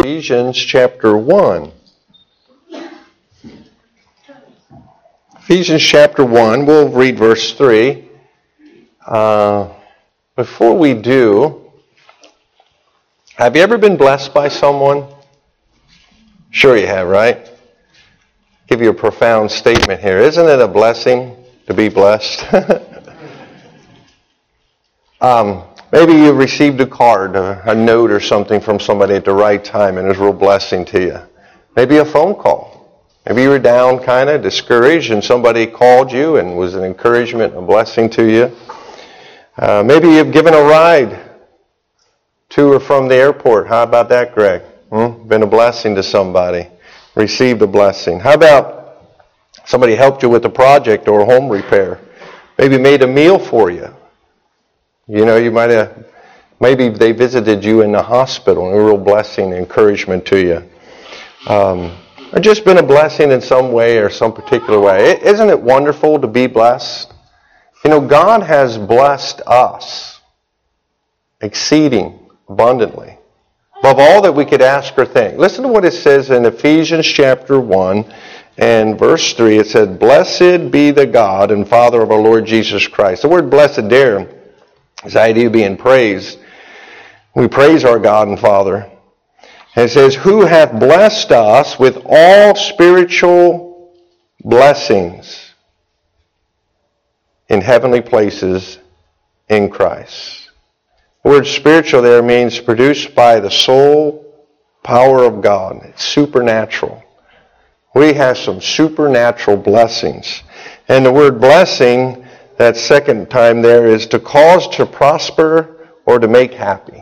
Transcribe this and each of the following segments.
Ephesians chapter 1. Ephesians chapter 1, we'll read verse 3. Before we do, have you ever been blessed by someone? Sure you have, right? Give you a profound statement here. Isn't it a blessing to be blessed? Maybe you received a card, a note or something from somebody at the right time and it was a real blessing to you. Maybe a phone call. Maybe you were down kind of discouraged and somebody called you and was an encouragement and a blessing to you. Maybe you've given a ride to or from the airport. How about that, Greg? Been a blessing to somebody. Received a blessing. How about somebody helped you with a project or a home repair? Maybe made a meal for you. You know, you might have, maybe they visited you in the hospital, and a real blessing, encouragement to you. Or just been a blessing in some way or some particular way. Isn't it wonderful to be blessed? You know, God has blessed us exceeding abundantly, above all that we could ask or think. Listen to what it says in Ephesians chapter 1 and verse 3. It said, "Blessed be the God and Father of our Lord Jesus Christ." The word blessed there is the idea of being praised. We praise our God and Father. And it says, "Who hath blessed us with all spiritual blessings in heavenly places in Christ." The word spiritual there means produced by the soul power of God. It's supernatural. We have some supernatural blessings. And the word blessing, that second time there, is to cause to prosper or to make happy.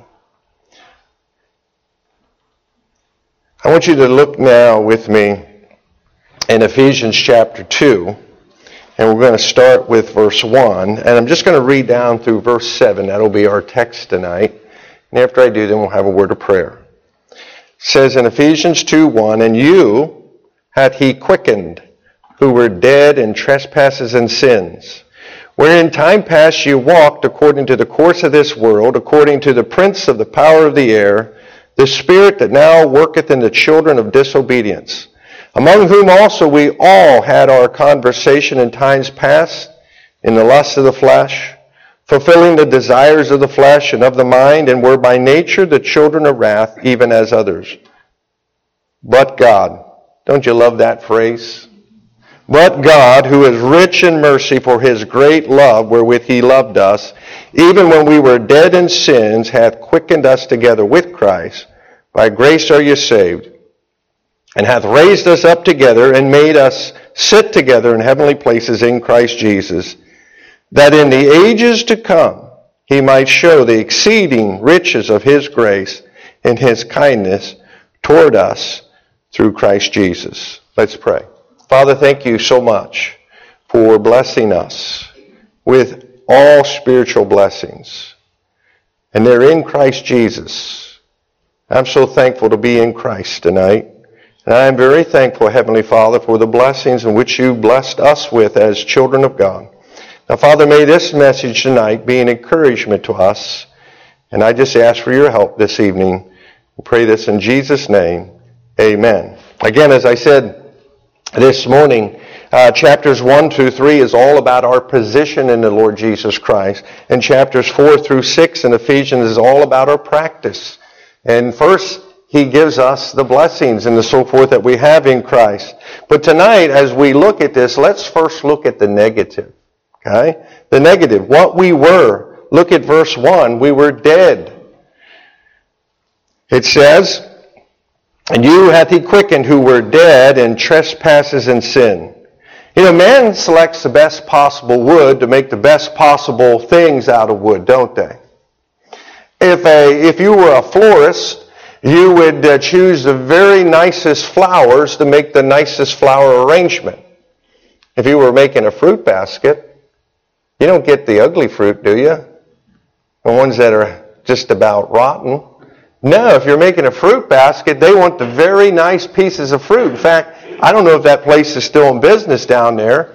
I want you to look now with me in Ephesians chapter 2. And we're going to start with verse 1. And I'm just going to read down through verse 7. That'll be our text tonight. And after I do, then we'll have a word of prayer. It says in Ephesians 2:1, "And you hath he quickened, who were dead in trespasses and sins, wherein time past you walked according to the course of this world, according to the prince of the power of the air, the spirit that now worketh in the children of disobedience, among whom also we all had our conversation in times past, in the lust of the flesh, fulfilling the desires of the flesh and of the mind, and were by nature the children of wrath, even as others. But God," don't you love that phrase? "But God, who is rich in mercy for his great love wherewith he loved us, even when we were dead in sins, hath quickened us together with Christ. By grace are you saved, and hath raised us up together and made us sit together in heavenly places in Christ Jesus, that in the ages to come he might show the exceeding riches of his grace and his kindness toward us through Christ Jesus." Let's pray. Father, thank you so much for blessing us with all spiritual blessings. And they're in Christ Jesus. I'm so thankful to be in Christ tonight. And I am very thankful, Heavenly Father, for the blessings in which you blessed us with as children of God. Now, Father, may this message tonight be an encouragement to us. And I just ask for your help this evening. We pray this in Jesus' name. Amen. Again, as I said this morning, chapters 1 through 3 is all about our position in the Lord Jesus Christ. And chapters 4 through 6 in Ephesians is all about our practice. And first, he gives us the blessings and the so forth that we have in Christ. But tonight, as we look at this, let's first look at the negative. Okay? The negative. What we were. Look at verse 1. We were dead. It says, "And you hath he quickened, who were dead in trespasses and sin." You know, man selects the best possible wood to make the best possible things out of wood, don't they? If you were a florist, you would choose the very nicest flowers to make the nicest flower arrangement. If you were making a fruit basket, you don't get the ugly fruit, do you? The ones that are just about rotten. No, if you're making a fruit basket, they want the very nice pieces of fruit. In fact, I don't know if that place is still in business down there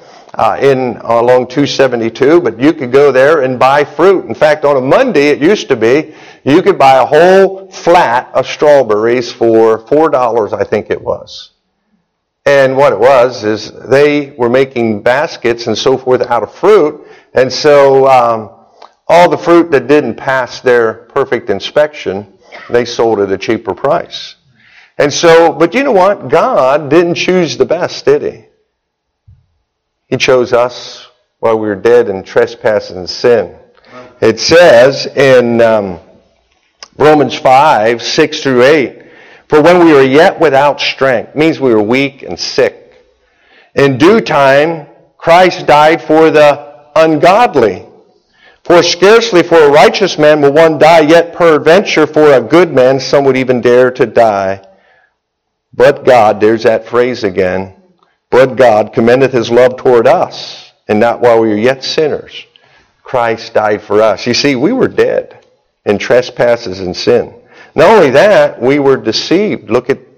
along 272, but you could go there and buy fruit. In fact, on a Monday, it used to be, You could buy a whole flat of strawberries for $4, I think it was. And what it was is they were making baskets and so forth out of fruit. And so all the fruit that didn't pass their perfect inspection, they sold at a cheaper price. And so, but you know what? God didn't choose the best, did he? He chose us while we were dead in trespasses and sin. It says in Romans 5, 6 through 8, for when we were yet without strength, means we were weak and sick. In due time, Christ died for the ungodly. For scarcely for a righteous man will one die, yet peradventure for a good man some would even dare to die. But God, there's that phrase again, but God commendeth his love toward us, and not while we were yet sinners. Christ died for us. You see, we were dead in trespasses and sin. Not only that, we were deceived. Look at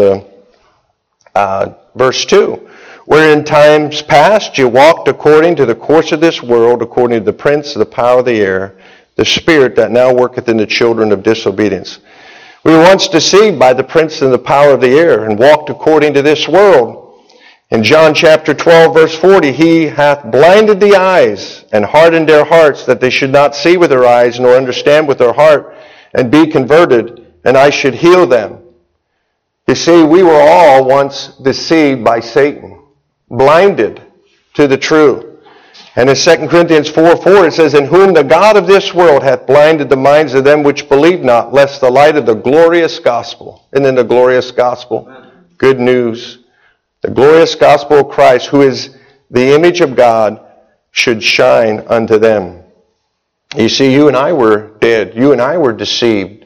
verse 2. Where in times past you walked according to the course of this world, according to the prince of the power of the air, the spirit that now worketh in the children of disobedience. We were once deceived by the prince and the power of the air, and walked according to this world. In John chapter 12, verse 40, he hath blinded the eyes and hardened their hearts, that they should not see with their eyes, nor understand with their heart, and be converted, and I should heal them. You see, we were all once deceived by Satan, blinded to the truth. And in 2 Corinthians 4:4 it says, in whom the God of this world hath blinded the minds of them which believe not, lest the light of the glorious gospel, and then the glorious gospel, good news, the glorious gospel of Christ, who is the image of God, should shine unto them. You see, you and I were dead. You and I were deceived.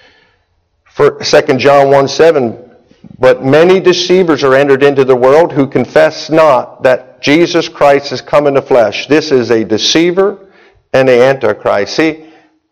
For 2 John 1:7, but many deceivers are entered into the world who confess not that Jesus Christ is come in the flesh. This is a deceiver and an antichrist. See,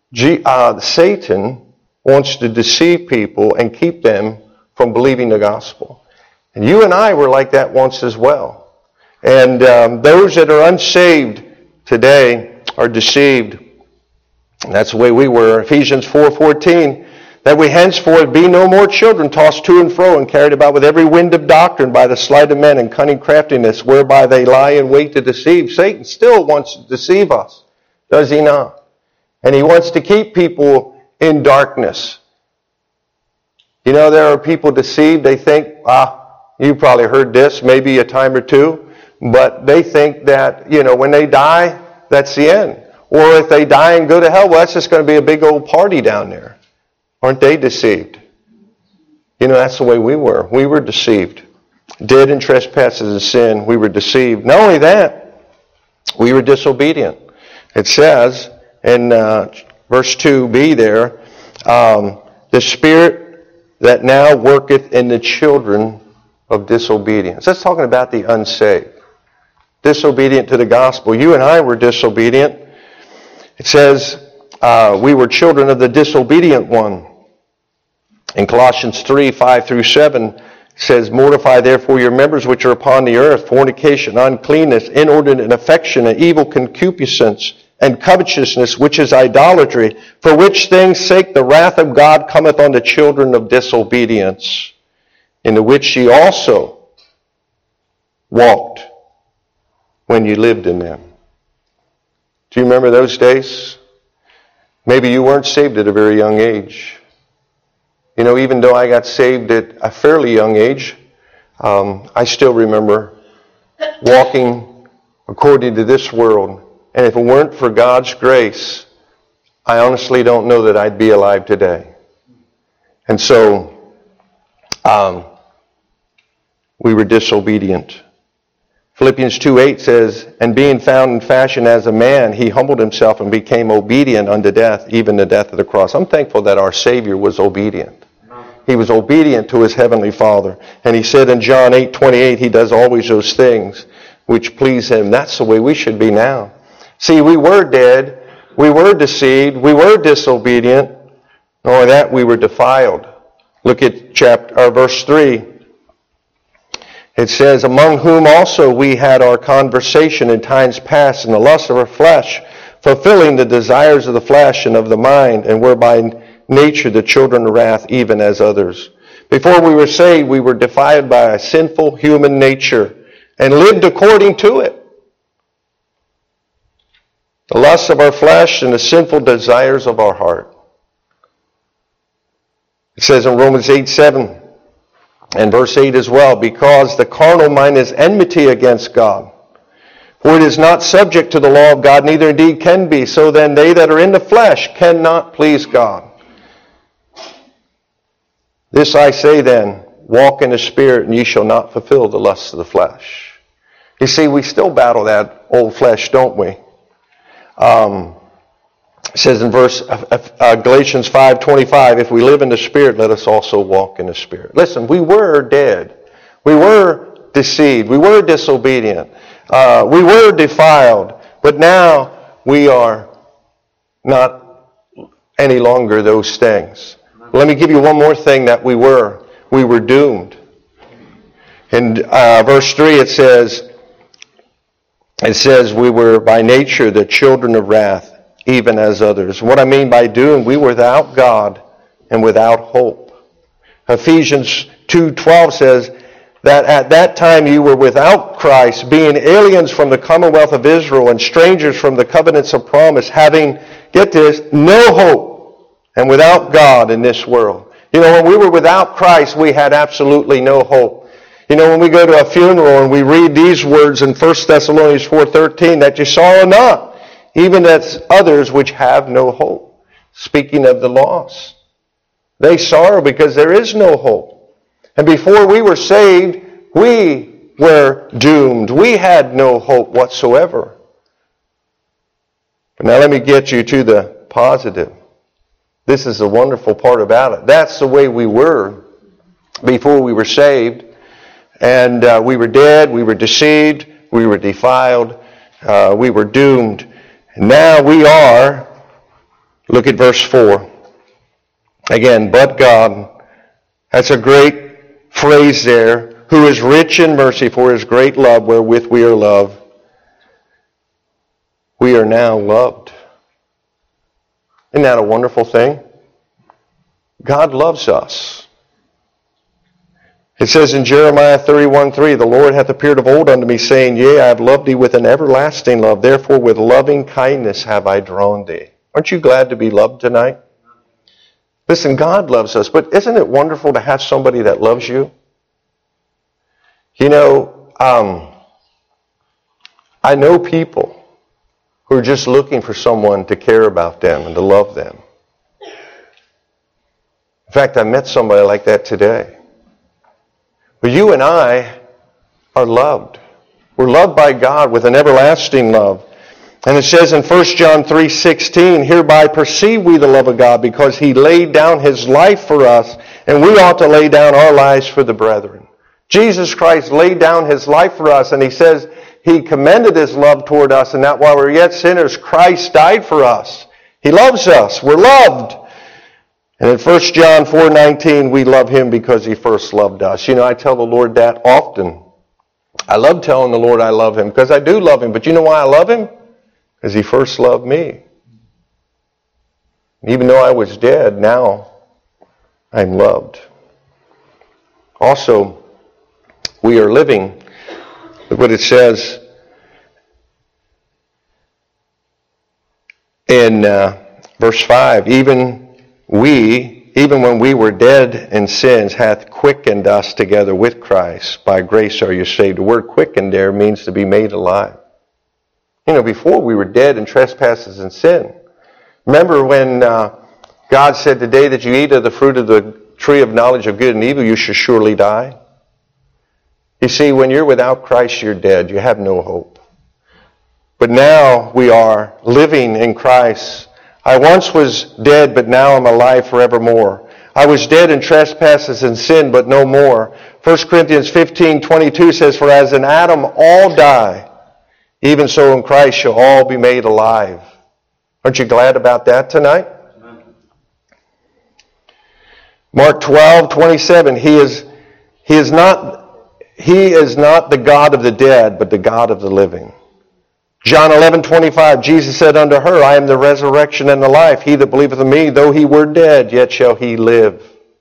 Satan wants to deceive people and keep them from believing the gospel. And you and I were like that once as well. And those that are unsaved today are deceived. And that's the way we were. Ephesians 4:14. That we henceforth be no more children, tossed to and fro and carried about with every wind of doctrine by the sleight of men and cunning craftiness, whereby they lie in wait to deceive. Satan still wants to deceive us, does he not? And he wants to keep people in darkness. You know, there are people deceived. They think, you probably heard this maybe a time or two, but they think that, when they die, that's the end. Or if they die and go to hell, well, that's just going to be a big old party down there. Aren't they deceived? That's the way we were. We were deceived. Dead in trespasses and sin, we were deceived. Not only that, we were disobedient. It says in verse 2b there, the spirit that now worketh in the children of disobedience. That's talking about the unsaved. Disobedient to the gospel. You and I were disobedient. It says we were children of the disobedient one. In Colossians 3, 5 through 7, says, mortify therefore your members which are upon the earth, fornication, uncleanness, inordinate affection, and evil concupiscence, and covetousness, which is idolatry, for which things' sake the wrath of God cometh on the children of disobedience, in the which ye also walked when you lived in them. Do you remember those days? Maybe you weren't saved at a very young age. Even though I got saved at a fairly young age, I still remember walking according to this world. And if it weren't for God's grace, I honestly don't know that I'd be alive today. And so, we were disobedient. Philippians 2:8 says, and being found in fashion as a man, he humbled himself and became obedient unto death, even the death of the cross. I'm thankful that our Savior was obedient. He was obedient to his heavenly Father. And he said in John 8:28, he does always those things which please him. That's the way we should be now. See, we were dead. We were deceived. We were disobedient. Not only that, we were defiled. Look at verse 3. It says, among whom also we had our conversation in times past in the lust of our flesh, fulfilling the desires of the flesh and of the mind, and were by nature the children of wrath, even as others. Before we were saved, we were defiled by a sinful human nature and lived according to it. The lusts of our flesh and the sinful desires of our heart. It says in Romans 8:7 and verse 8 as well, because the carnal mind is enmity against God. For it is not subject to the law of God, neither indeed can be. So then they that are in the flesh cannot please God. This I say then, walk in the Spirit, and ye shall not fulfill the lusts of the flesh. You see, we still battle that old flesh, don't we? It says in Galatians 5:25, if we live in the Spirit, let us also walk in the Spirit. Listen, we were dead. We were deceived. We were disobedient. We were defiled. But now we are not any longer those things. Let me give you one more thing that we were. We were doomed. In verse 3 it says we were by nature the children of wrath, even as others. What I mean by doomed, we were without God and without hope. Ephesians 2:12 says that at that time you were without Christ, being aliens from the commonwealth of Israel and strangers from the covenants of promise, having, get this, no hope and without God in this world. You know, when we were without Christ, we had absolutely no hope. You know, when we go to a funeral and we read these words in 1 Thessalonians 4:13, that you sorrow not, even as others which have no hope. Speaking of the lost. They sorrow because there is no hope. And before we were saved, we were doomed. We had no hope whatsoever. But now let me get you to the positive. This is the wonderful part about it. That's the way we were before we were saved. And we were dead, we were deceived, we were defiled, we were doomed. And now we are, look at verse 4. Again, but God, that's a great phrase there, who is rich in mercy for his great love wherewith we are loved. We are now loved. Isn't that a wonderful thing? God loves us. It says in Jeremiah 31:3, the Lord hath appeared of old unto me, saying, Yea, I have loved thee with an everlasting love. Therefore with loving kindness have I drawn thee. Aren't you glad to be loved tonight? Listen, God loves us, but isn't it wonderful to have somebody that loves you? You know, I know people who are just looking for someone to care about them and to love them. In fact, I met somebody like that today. But you and I are loved. We're loved by God with an everlasting love. And it says in 1 John 3:16, hereby perceive we the love of God, because he laid down his life for us, and we ought to lay down our lives for the brethren. Jesus Christ laid down his life for us, and he says he commended his love toward us, and that while we were yet sinners, Christ died for us. He loves us. We're loved. And in 1 John 4:19, we love him because he first loved us. You know, I tell the Lord that often. I love telling the Lord I love him because I do love him. But you know why I love him? Because he first loved me. Even though I was dead, now I'm loved. Also, we are living. Look what it says in verse 5. Even when we were dead in sins, hath quickened us together with Christ. By grace are you saved. The word quickened there means to be made alive. You know, before we were dead in trespasses and sin. Remember when God said, the day that you eat of the fruit of the tree of knowledge of good and evil, you shall surely die? You see, when you're without Christ, you're dead. You have no hope. But now we are living in Christ. I once was dead, but now I'm alive forevermore. I was dead in trespasses and sin, but no more. 1 Corinthians 15:22 says, for as in Adam all die, even so in Christ shall all be made alive. Aren't you glad about that tonight? Amen. Mark 12:27, he is not the God of the dead, but the God of the living. John 11:25, Jesus said unto her, I am the resurrection and the life. He that believeth in me, though he were dead, yet shall he live.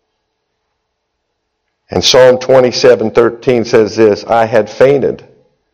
And Psalm 27:13 says this, I had fainted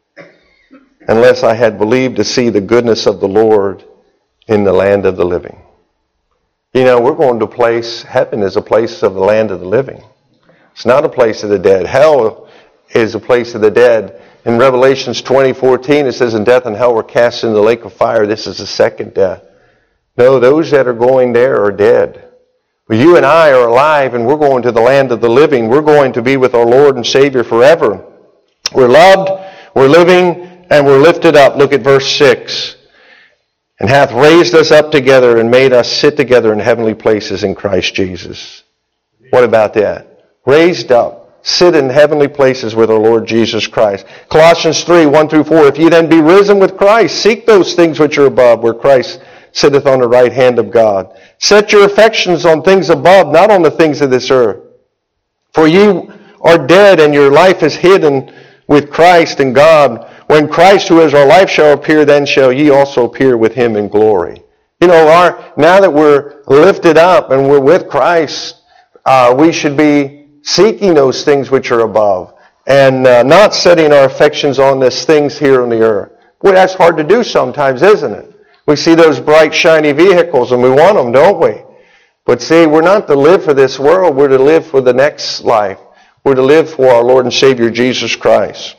unless I had believed to see the goodness of the Lord in the land of the living. You know, we're going to a place, heaven is a place of the land of the living. It's not a place of the dead. Hell is a place of the dead. In Revelations 20:14, it says, and death and hell were cast into the lake of fire. This is the second death. No, those that are going there are dead. But you and I are alive, and we're going to the land of the living. We're going to be with our Lord and Savior forever. We're loved, we're living, and we're lifted up. Look at verse 6. And hath raised us up together and made us sit together in heavenly places in Christ Jesus. What about that? Raised up. Sit in heavenly places with our Lord Jesus Christ. Colossians 3:1-4. If ye then be risen with Christ, seek those things which are above, where Christ sitteth on the right hand of God. Set your affections on things above, not on the things of this earth. For ye are dead, and your life is hidden with Christ in God. When Christ, who is our life, shall appear, then shall ye also appear with him in glory. You know, now that we're lifted up and we're with Christ, we should be seeking those things which are above, and not setting our affections on these things here on the earth. Boy, that's hard to do sometimes, isn't it? We see those bright, shiny vehicles, and we want them, don't we? But see, we're not to live for this world. We're to live for the next life. We're to live for our Lord and Savior, Jesus Christ.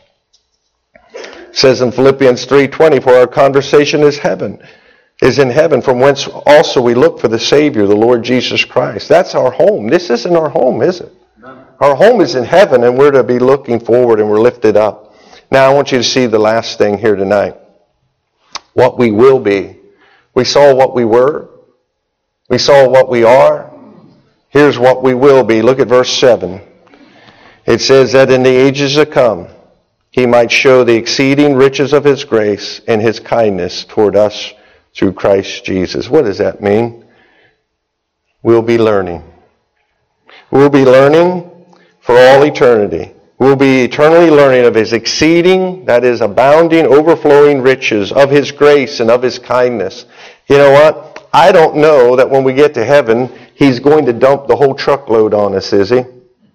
It says in Philippians 3:20, for our conversation is in heaven, from whence also we look for the Savior, the Lord Jesus Christ. That's our home. This isn't our home, is it? Our home is in heaven, and we're to be looking forward, and we're lifted up. Now, I want you to see the last thing here tonight. What we will be. We saw what we were. We saw what we are. Here's what we will be. Look at verse 7. It says that in the ages to come, he might show the exceeding riches of his grace and his kindness toward us through Christ Jesus. What does that mean? We'll be learning. We'll be learning for all eternity. We'll be eternally learning of his exceeding, that is, abounding, overflowing riches, of his grace and of his kindness. You know what? I don't know that when we get to heaven, he's going to dump the whole truckload on us, is he?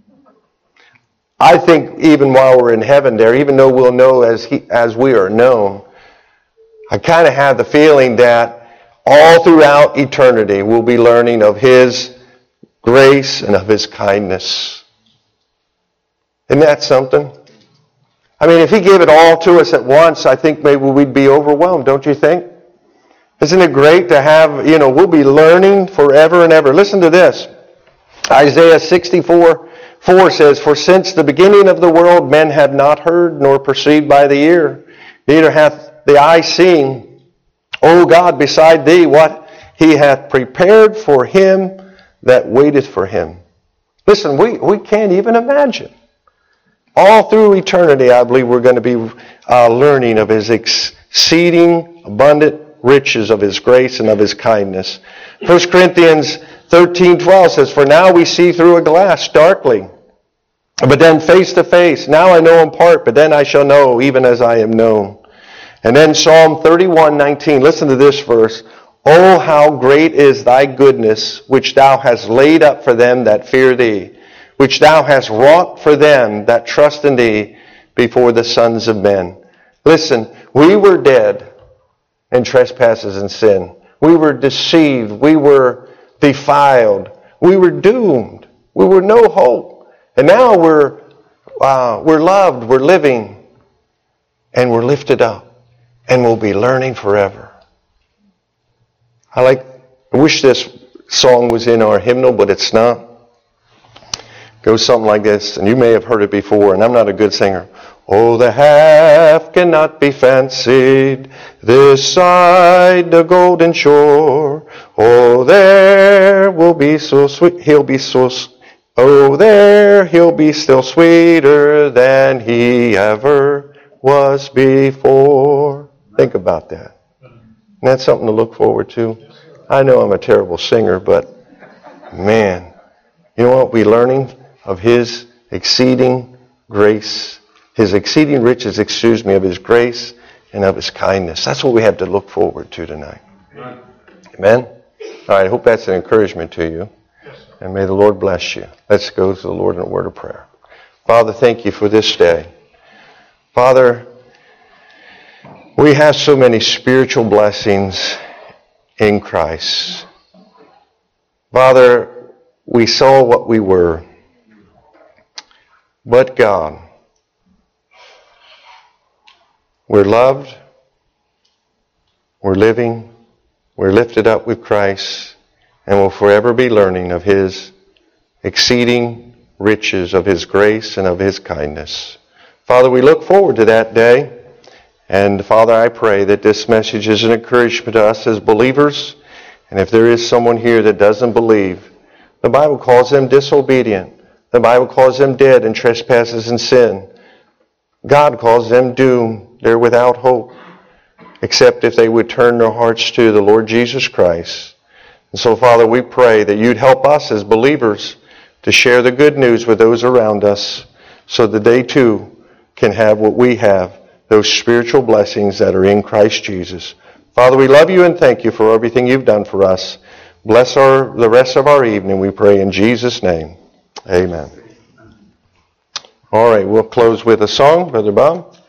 I think even while we're in heaven there, even though we'll know as we are known, I kind of have the feeling that all throughout eternity we'll be learning of his grace and of his kindness. Isn't that something? I mean, if he gave it all to us at once, I think maybe we'd be overwhelmed, don't you think? Isn't it great to have, we'll be learning forever and ever. Listen to this. Isaiah 64:4 says, for since the beginning of the world men have not heard, nor perceived by the ear, neither hath the eye seen, O God, beside thee, what he hath prepared for him that waiteth for him. Listen, we can't even imagine. All through eternity, I believe we're going to be learning of his exceeding abundant riches of his grace and of his kindness. 1 Corinthians 13:12 says, for now we see through a glass darkly, but then face to face. Now I know in part, but then I shall know even as I am known. And then Psalm 31:19. Listen to this verse. Oh, how great is thy goodness, which thou hast laid up for them that fear thee, which thou hast wrought for them that trust in thee before the sons of men. Listen, we were dead in trespasses and sin. We were deceived. We were defiled. We were doomed. We were no hope. And now we're loved, we're living, and we're lifted up, and we'll be learning forever. I wish this song was in our hymnal, but it's not. It goes something like this, and you may have heard it before, and I'm not a good singer. Oh, the half cannot be fancied, this side the golden shore. Oh, there will be so sweet, he'll be still sweeter than he ever was before. Think about that. And that's something to look forward to. I know I'm a terrible singer, but man, you know what we're learning? Of his exceeding grace, his exceeding riches, of his grace and of His kindness. That's what we have to look forward to tonight. Amen? All right, I hope that's an encouragement to you. And may the Lord bless you. Let's go to the Lord in a word of prayer. Father, thank you for this day. Father, we have so many spiritual blessings in Christ. Father, we saw what we were. But God, we're loved, we're living, we're lifted up with Christ, and will forever be learning of His exceeding riches, of His grace and of His kindness. Father, we look forward to that day. And Father, I pray that this message is an encouragement to us as believers. And if there is someone here that doesn't believe, the Bible calls them disobedient. The Bible calls them dead in trespasses and sin. God calls them doomed. They're without hope, except if they would turn their hearts to the Lord Jesus Christ. And so, Father, we pray that you'd help us as believers to share the good news with those around us so that they too can have what we have, those spiritual blessings that are in Christ Jesus. Father, we love you and thank you for everything you've done for us. Bless the rest of our evening, we pray in Jesus' name. Amen. All right, we'll close with a song, Brother Bob.